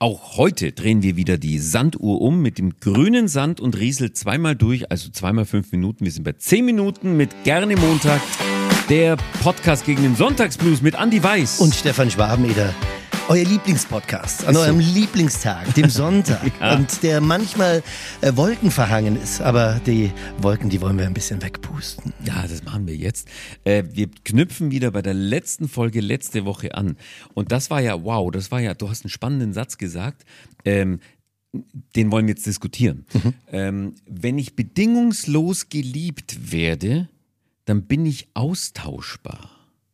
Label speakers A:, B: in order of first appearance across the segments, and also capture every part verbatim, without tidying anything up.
A: Auch heute drehen wir wieder die Sanduhr um mit dem grünen Sand und Riesel zweimal durch, also zweimal fünf Minuten. Wir sind bei zehn Minuten mit Gerne Montag, der Podcast gegen den Sonntagsblues mit Andi Weiß.
B: Und Stefan Schwabeneder. Euer Lieblingspodcast an eurem Lieblingstag, dem Sonntag. Ja. Und der manchmal äh, wolkenverhangen ist, aber die Wolken, die wollen wir ein bisschen wegpusten.
A: Ja, das machen wir jetzt. Äh, wir knüpfen wieder bei der letzten Folge letzte Woche an. Und das war ja, wow, das war ja, du hast einen spannenden Satz gesagt, ähm, den wollen wir jetzt diskutieren. Mhm. Ähm, wenn ich bedingungslos geliebt werde, dann bin ich austauschbar.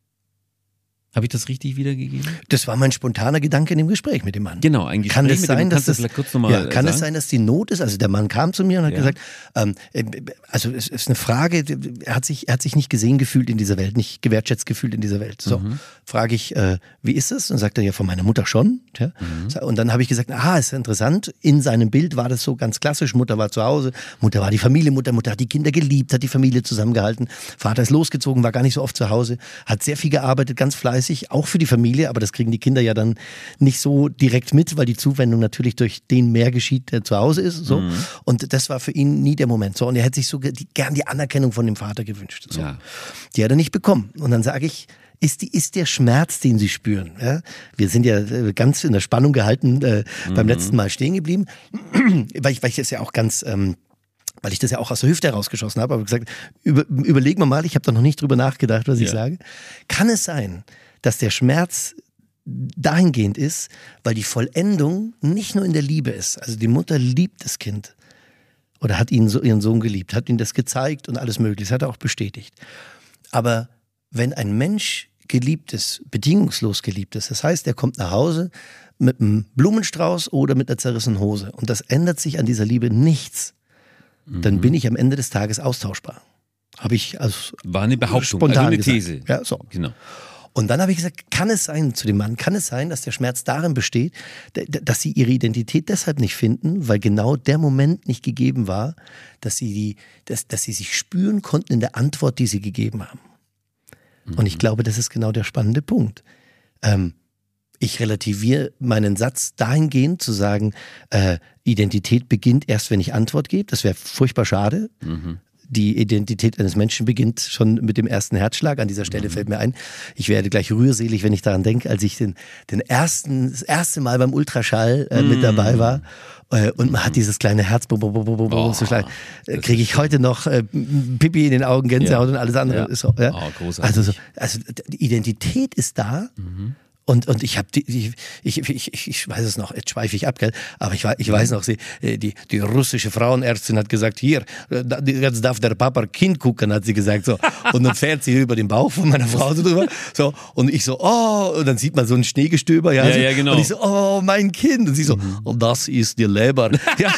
A: Habe ich das richtig wiedergegeben?
B: Das war mein spontaner Gedanke in dem Gespräch mit dem Mann.
A: Genau, ein Gespräch
B: kann es
A: mit
B: sein,
A: dem,
B: dass das,
A: kurz noch mal
B: ja, kann
A: sagen?
B: es sein, dass die Not ist? Also der Mann kam zu mir und hat ja. gesagt, ähm, also es ist eine Frage, er hat sich, er hat sich nicht gesehen gefühlt in dieser Welt, nicht gewertschätzt gefühlt in dieser Welt. So, mhm. frage ich, äh, wie ist es? Und sagt er, ja, von meiner Mutter schon. Ja. Mhm. Und dann habe ich gesagt, ah, ist interessant, in seinem Bild war das so ganz klassisch, Mutter war zu Hause, Mutter war die Familie, Mutter, Mutter hat die Kinder geliebt, hat die Familie zusammengehalten, Vater ist losgezogen, war gar nicht so oft zu Hause, hat sehr viel gearbeitet, ganz fleißig, auch für die Familie. Familie, aber das kriegen die Kinder ja dann nicht so direkt mit, weil die Zuwendung natürlich durch den mehr geschieht, der zu Hause ist. So. Mhm. Und das war für ihn nie der Moment. So. Und er hätte sich so die, gern die Anerkennung von dem Vater gewünscht. So. Ja. Die hat er nicht bekommen. Und dann sage ich, ist, die, ist der Schmerz, den sie spüren. Ja? Wir sind ja ganz in der Spannung gehalten, äh, mhm. beim letzten Mal stehen geblieben, weil ich, weil ich das ja auch ganz... Ähm, weil ich das ja auch aus der Hüfte herausgeschossen habe, aber gesagt, über, überlegen wir mal, ich habe da noch nicht drüber nachgedacht, was ja. ich sage. Kann es sein, dass der Schmerz dahingehend ist, weil die Vollendung nicht nur in der Liebe ist. Also die Mutter liebt das Kind oder hat ihn so, ihren Sohn geliebt, hat ihm das gezeigt und alles Mögliche, das hat er auch bestätigt. Aber wenn ein Mensch geliebt ist, bedingungslos geliebt ist, das heißt, er kommt nach Hause mit einem Blumenstrauß oder mit einer zerrissenen Hose und das ändert sich an dieser Liebe nichts, mhm. dann bin ich am Ende des Tages austauschbar. Habe ich als
A: War eine Behauptung,
B: spontan
A: also eine
B: gesagt.
A: These.
B: Ja, so.
A: Genau.
B: Und dann habe ich gesagt, kann es sein, zu dem Mann, kann es sein, dass der Schmerz darin besteht, dass sie ihre Identität deshalb nicht finden, weil genau der Moment nicht gegeben war, dass sie, die, dass, dass sie sich spüren konnten in der Antwort, die sie gegeben haben. Mhm. Und ich glaube, das ist genau der spannende Punkt. Ähm, ich relativiere meinen Satz dahingehend zu sagen, äh, Identität beginnt erst, wenn ich Antwort gebe. Das wäre furchtbar schade. Mhm. Die Identität eines Menschen beginnt schon mit dem ersten Herzschlag. An dieser Stelle mhm. fällt mir ein, ich werde gleich rührselig, wenn ich daran denke, als ich den, den ersten, das erste Mal beim Ultraschall äh, mhm. mit dabei war. Äh, und man hat dieses kleine Herz, bo, bo, bo, bo, bo, oh, so schlagen. Äh, kriege ich heute noch äh, Pipi in den Augen, Gänsehaut ja. und alles andere.
A: Ja.
B: Ist so, ja?
A: Oh, großartig.
B: Also, so, also die Identität ist da. Mhm. Und, und ich habe die, die ich, ich, ich, ich weiß es noch, jetzt schweife ich ab, gell? Aber ich, ich weiß noch, sie, die, die russische Frauenärztin hat gesagt, hier, jetzt darf der Papa Kind gucken, hat sie gesagt, so. Und dann fährt sie über den Bauch von meiner Frau so drüber, so. Und ich so, oh, und dann sieht man so ein Schneegestöber, ja.
A: Ja,
B: so,
A: ja, genau.
B: Und ich so, oh, mein Kind. Und sie so, mhm. oh, das ist die Leber. Ja.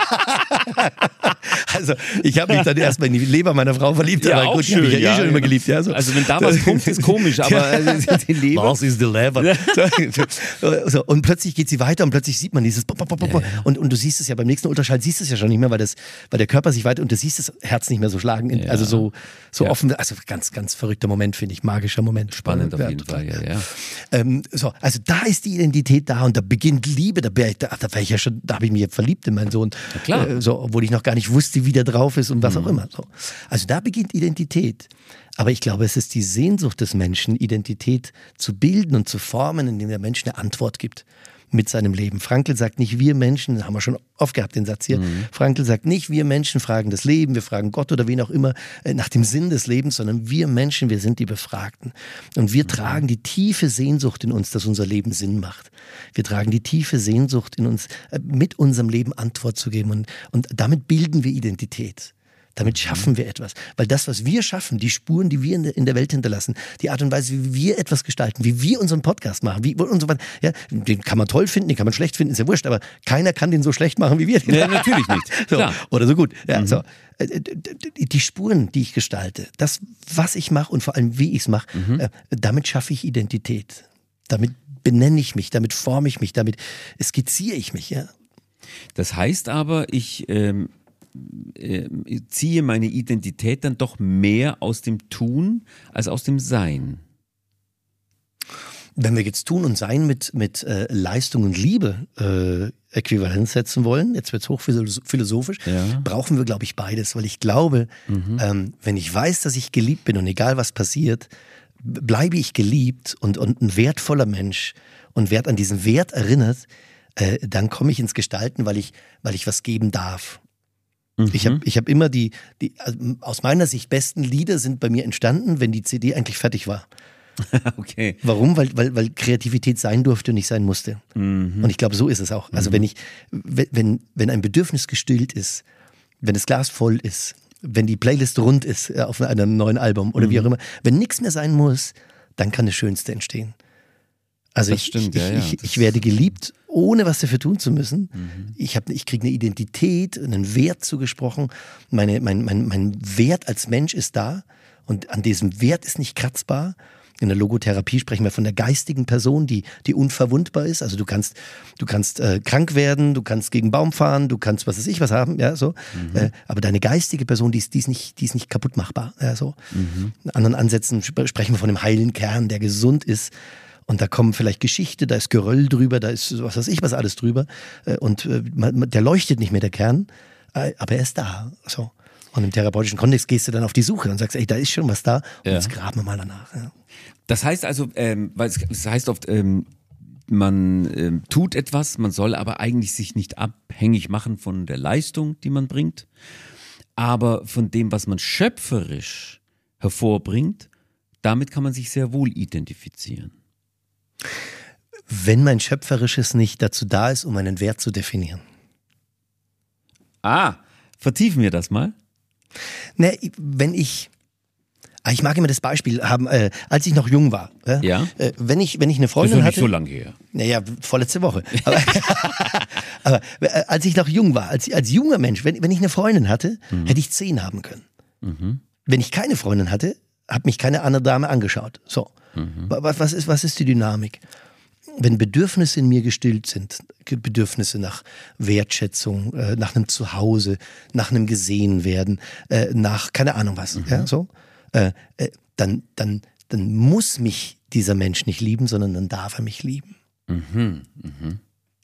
B: Also, ich habe mich dann erstmal in die Leber meiner Frau verliebt,
A: ja,
B: aber gut,
A: schön,
B: ich habe mich ja, ja eh schon immer geliebt, ja. So.
A: Also, wenn da was kommt, ist komisch, aber die Leber.
B: Das ist die Leber. So, und plötzlich geht sie weiter und plötzlich sieht man dieses Pop, Pop, Pop, Pop. Ja, ja. Und, und du siehst es ja beim nächsten Ultraschall, siehst es ja schon nicht mehr, weil, das, weil der Körper sich weiter und du siehst das Herz nicht mehr so schlagen, ja. also so, so ja. offen, also ganz, ganz verrückter Moment, finde ich, magischer Moment.
A: Spannend auf
B: ja,
A: jeden
B: total.
A: Fall, ja, ja.
B: Ähm, so, also da ist die Identität da und da beginnt Liebe, da, da, da war ich ja schon, da habe ich mich verliebt in meinen Sohn,
A: ja, klar.
B: Äh, so, obwohl ich noch gar nicht wusste, wie der drauf ist und was mhm. auch immer. So. Also da beginnt Identität. Aber ich glaube, es ist die Sehnsucht des Menschen, Identität zu bilden und zu formen, indem der Mensch eine Antwort gibt mit seinem Leben. Frankl sagt nicht, wir Menschen, das haben wir schon oft gehabt, den Satz hier, mhm. Frankl sagt nicht, wir Menschen fragen das Leben, wir fragen Gott oder wen auch immer nach dem Sinn des Lebens, sondern wir Menschen, wir sind die Befragten. Und wir mhm. tragen die tiefe Sehnsucht in uns, dass unser Leben Sinn macht. Wir tragen die tiefe Sehnsucht in uns, mit unserem Leben Antwort zu geben. Und, und damit bilden wir Identität. Damit schaffen wir etwas. Weil das, was wir schaffen, die Spuren, die wir in der, in der Welt hinterlassen, die Art und Weise, wie wir etwas gestalten, wie wir unseren Podcast machen, wie und so weiter, ja, den kann man toll finden, den kann man schlecht finden, ist ja wurscht, aber keiner kann den so schlecht machen, wie wir den.
A: Ja, natürlich nicht.
B: So,
A: Klar.
B: oder so gut. Ja,
A: mhm.
B: so. Die Spuren, die ich gestalte, das, was ich mache und vor allem, wie ich es mache, mhm. äh, damit schaffe ich Identität. Damit benenne ich mich, damit forme ich mich, damit skizziere ich mich. Ja.
A: Das heißt aber, ich... Ähm Ich ziehe meine Identität dann doch mehr aus dem Tun als aus dem Sein.
B: Wenn wir jetzt Tun und Sein mit, mit äh, Leistung und Liebe äh, Äquivalenz setzen wollen, jetzt wird es hochphilosophisch, ja. brauchen wir, glaube ich, beides. Weil ich glaube, mhm. ähm, wenn ich weiß, dass ich geliebt bin und egal was passiert, bleibe ich geliebt und, und ein wertvoller Mensch und werd an diesen Wert erinnert, äh, dann komme ich ins Gestalten, weil ich, weil ich was geben darf. Mhm. Ich habe ich hab immer die, die also aus meiner Sicht besten Lieder sind bei mir entstanden, wenn die C D eigentlich fertig war.
A: Okay.
B: Warum? Weil, weil, weil Kreativität sein durfte und nicht sein musste.
A: Mhm.
B: Und ich glaube, so ist es auch. Also mhm. wenn ich, wenn, wenn ein Bedürfnis gestillt ist, wenn das Glas voll ist, wenn die Playlist rund ist auf einem neuen Album oder mhm. wie auch immer, wenn nichts mehr sein muss, dann kann das Schönste entstehen. Also
A: das
B: ich,
A: stimmt,
B: ich,
A: ja, ja.
B: ich, ich werde geliebt, ohne was dafür tun zu müssen. Mhm. Ich, hab, ich kriege eine Identität, einen Wert zugesprochen. Meine, mein, mein, mein Wert als Mensch ist da und an diesem Wert ist nicht kratzbar. In der Logotherapie sprechen wir von der geistigen Person, die, die unverwundbar ist. Also du kannst, du kannst äh, krank werden, du kannst gegen einen Baum fahren, du kannst was weiß ich was haben, ja so. Mhm. Äh, aber deine geistige Person, die ist, die ist nicht, die ist nicht kaputt machbar, ja so. Mhm. In anderen Ansätzen sp- sprechen wir von dem heilen Kern, der gesund ist. Und da kommen vielleicht Geschichte, da ist Geröll drüber, da ist was weiß ich was alles drüber. Äh, und äh, man, der leuchtet nicht mehr, der Kern, äh, aber er ist da, so. Und im therapeutischen Kontext gehst du dann auf die Suche und sagst, ey, da ist schon was da. Und ja. jetzt graben wir mal danach. Ja.
A: Das heißt also, ähm, weil es, es heißt oft, ähm, man ähm, tut etwas, man soll aber eigentlich sich nicht abhängig machen von der Leistung, die man bringt, aber von dem, was man schöpferisch hervorbringt, damit kann man sich sehr wohl identifizieren.
B: Wenn mein Schöpferisches nicht dazu da ist, um einen Wert zu definieren.
A: Ah, vertiefen wir das mal.
B: Ne, wenn ich, ich mag immer das Beispiel haben, äh, als ich noch jung war. Äh,
A: ja.
B: Äh, wenn ich, wenn ich eine Freundin
A: hatte. Das ist ja nicht
B: hatte,
A: so lange her.
B: Naja, vorletzte Woche. Aber, aber äh, als ich noch jung war, als, als junger Mensch, wenn, wenn ich eine Freundin hatte, mhm. hätte ich zehn haben können. Mhm. Wenn ich keine Freundin hatte, hat mich keine andere Dame angeschaut. So. Mhm. Was, was, ist, was ist die Dynamik? Wenn Bedürfnisse in mir gestillt sind, Bedürfnisse nach Wertschätzung, äh, nach einem Zuhause, nach einem Gesehenwerden, äh, nach keine Ahnung was, mhm. ja, so, äh, äh, dann, dann, dann muss mich dieser Mensch nicht lieben, sondern dann darf er mich lieben.
A: Mhm. Mhm.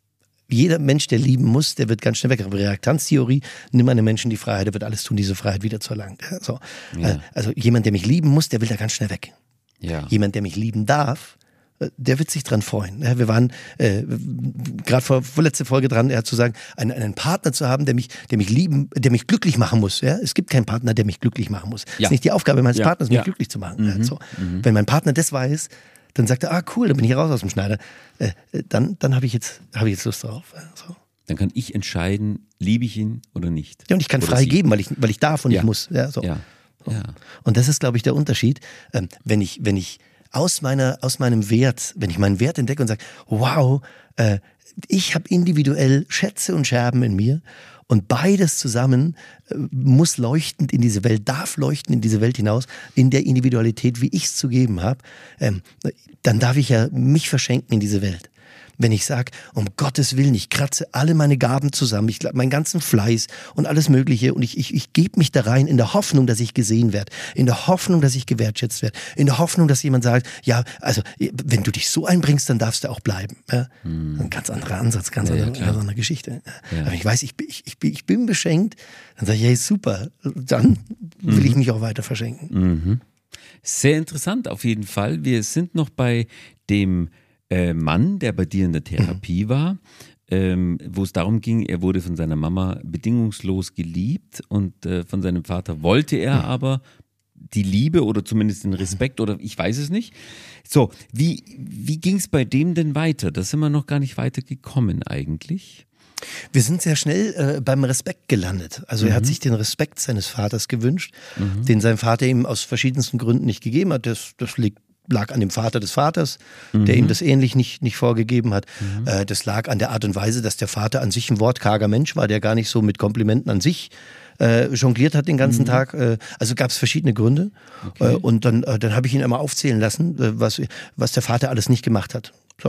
B: Jeder Mensch, der lieben muss, der wird ganz schnell weg. Aber Reaktanztheorie, nimm einem Menschen die Freiheit, der wird alles tun, diese Freiheit wieder zu erlangen. Ja, so. Ja. Äh, also jemand, der mich lieben muss, der will da ganz schnell weg.
A: Ja.
B: Jemand, der mich lieben darf, der wird sich dran freuen. Ja, wir waren äh, gerade vor vorletzte Folge dran, ja, zu sagen, einen, einen Partner zu haben, der mich, der mich lieben, der mich glücklich machen muss. Ja? Es gibt keinen Partner, der mich glücklich machen muss. Es ja. ist nicht die Aufgabe meines ja. Partners, mich ja. glücklich zu machen. Mhm. Ja, so. mhm. Wenn mein Partner das weiß, dann sagt er, ah cool, dann bin ich raus aus dem Schneider. Äh, dann dann habe ich jetzt habe ich jetzt Lust drauf. Ja, so.
A: Dann kann ich entscheiden, liebe ich ihn oder nicht.
B: Ja, und ich kann oder frei sie. geben, weil ich weil ich darf und ja. ich muss. Ja, so.
A: ja. Ja.
B: Und das ist, glaube ich, der Unterschied, ähm, wenn ich wenn ich aus meiner, aus meinem Wert, wenn ich meinen Wert entdecke und sage, wow, äh, ich habe individuell Schätze und Scherben in mir und beides zusammen äh, muss leuchtend in diese Welt, darf leuchten in diese Welt hinaus, in der Individualität, wie ich es zu geben habe, ähm, dann darf ich ja mich verschenken in diese Welt. Wenn ich sage, um Gottes Willen, ich kratze alle meine Gaben zusammen, ich meinen ganzen Fleiß und alles Mögliche und ich, ich, ich gebe mich da rein in der Hoffnung, dass ich gesehen werde, in der Hoffnung, dass ich gewertschätzt werde, in der Hoffnung, dass jemand sagt, ja, also wenn du dich so einbringst, dann darfst du auch bleiben. Ja? Hm. Ein ganz anderer Ansatz, ganz, ja, andere, ja, ganz andere Geschichte. Ja. Aber ich weiß, ich, ich, ich, bin, ich bin beschenkt, dann sage ich, hey, super, dann will mhm. ich mich auch weiter verschenken.
A: Mhm. Sehr interessant auf jeden Fall. Wir sind noch bei dem Mann, der bei dir in der Therapie war, ähm, wo es darum ging, er wurde von seiner Mama bedingungslos geliebt und äh, von seinem Vater wollte er aber die Liebe oder zumindest den Respekt oder ich weiß es nicht. So, wie, wie ging es bei dem denn weiter? Da sind wir noch gar nicht weiter gekommen eigentlich.
B: Wir sind sehr schnell äh, beim Respekt gelandet. Also mhm. er hat sich den Respekt seines Vaters gewünscht, mhm. den sein Vater ihm aus verschiedensten Gründen nicht gegeben hat. Das, das liegt lag an dem Vater des Vaters, mhm. der ihm das ähnlich nicht, nicht vorgegeben hat. Mhm. Äh, das lag an der Art und Weise, dass der Vater an sich ein wortkarger Mensch war, der gar nicht so mit Komplimenten an sich äh, jongliert hat den ganzen mhm. Tag. Äh, also gab es verschiedene Gründe. Okay. Äh, und dann, äh, dann habe ich ihn einmal aufzählen lassen, äh, was, was der Vater alles nicht gemacht hat. So.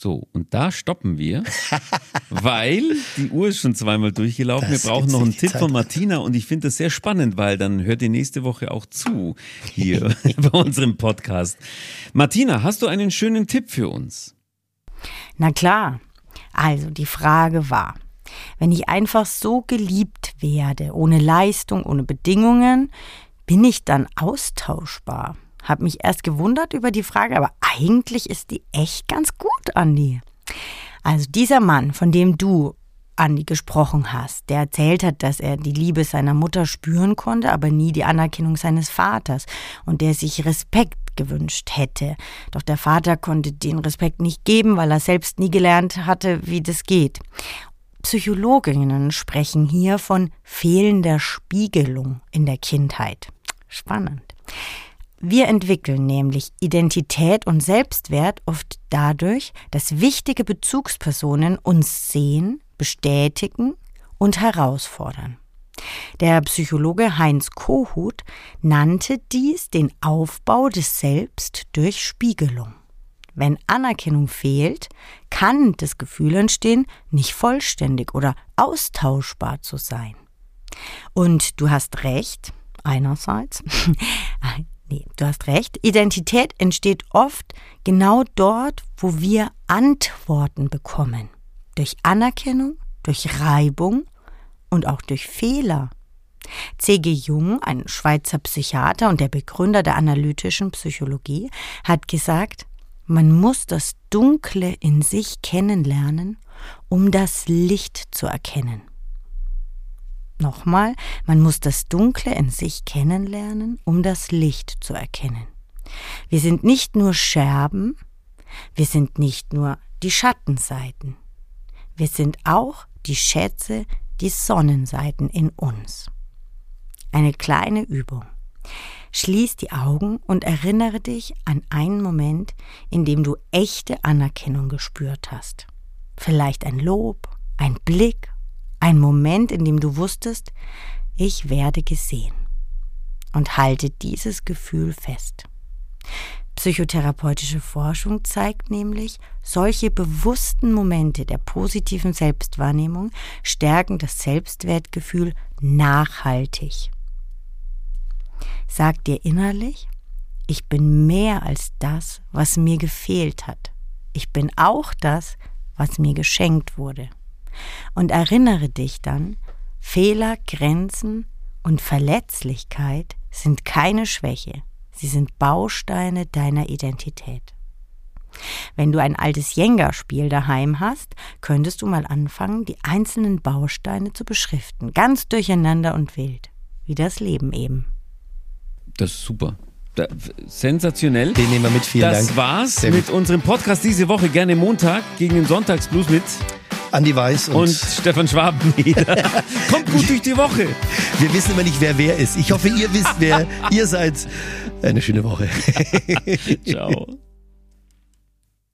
A: So, und da stoppen wir, weil die Uhr ist schon zweimal durchgelaufen. Das wir brauchen noch einen Tipp Zeit. von Martina und ich finde das sehr spannend, weil dann hört ihr nächste Woche auch zu hier bei unserem Podcast. Martina, hast du einen schönen Tipp für uns?
C: Na klar. Also die Frage war, wenn ich einfach so geliebt werde, ohne Leistung, ohne Bedingungen, bin ich dann austauschbar? Hab mich erst gewundert über die Frage, aber eigentlich ist die echt ganz gut, Andi. Also dieser Mann, von dem du, Andi, gesprochen hast, der erzählt hat, dass er die Liebe seiner Mutter spüren konnte, aber nie die Anerkennung seines Vaters und der sich Respekt gewünscht hätte. Doch der Vater konnte den Respekt nicht geben, weil er selbst nie gelernt hatte, wie das geht. Psychologinnen sprechen hier von fehlender Spiegelung in der Kindheit. Spannend. Wir entwickeln nämlich Identität und Selbstwert oft dadurch, dass wichtige Bezugspersonen uns sehen, bestätigen und herausfordern. Der Psychologe Heinz Kohut nannte dies den Aufbau des Selbst durch Spiegelung. Wenn Anerkennung fehlt, kann das Gefühl entstehen, nicht vollständig oder austauschbar zu sein. Und du hast recht, einerseits, nee, du hast recht, Identität entsteht oft genau dort, wo wir Antworten bekommen. Durch Anerkennung, durch Reibung und auch durch Fehler. C G Jung, ein Schweizer Psychiater und der Begründer der analytischen Psychologie, hat gesagt, man muss das Dunkle in sich kennenlernen, um das Licht zu erkennen. Nochmal, man muss das Dunkle in sich kennenlernen, um das Licht zu erkennen. Wir sind nicht nur Scherben, wir sind nicht nur die Schattenseiten. Wir sind auch die Schätze, die Sonnenseiten in uns. Eine kleine Übung. Schließ die Augen und erinnere dich an einen Moment, in dem du echte Anerkennung gespürt hast. Vielleicht ein Lob, ein Blick, ein Moment, in dem du wusstest, ich werde gesehen. Und halte dieses Gefühl fest. Psychotherapeutische Forschung zeigt nämlich, solche bewussten Momente der positiven Selbstwahrnehmung stärken das Selbstwertgefühl nachhaltig. Sag dir innerlich, ich bin mehr als das, was mir gefehlt hat. Ich bin auch das, was mir geschenkt wurde. Und erinnere dich dann, Fehler, Grenzen und Verletzlichkeit sind keine Schwäche. Sie sind Bausteine deiner Identität. Wenn du ein altes Jenga-Spiel daheim hast, könntest du mal anfangen, die einzelnen Bausteine zu beschriften. Ganz durcheinander und wild. Wie das Leben eben.
A: Das ist super. Da, sensationell.
B: Den nehmen wir mit, vielen
A: das
B: Dank.
A: Das war's Sehr mit gut. unserem Podcast diese Woche. Gerne Montag gegen den Sonntagsblues mit
B: Andi Weiß und,
A: und Stefan Schwabeneder. Kommt gut durch die Woche.
B: Wir wissen immer nicht, wer wer ist. Ich hoffe, ihr wisst, wer ihr seid. Eine schöne Woche.
A: Ciao.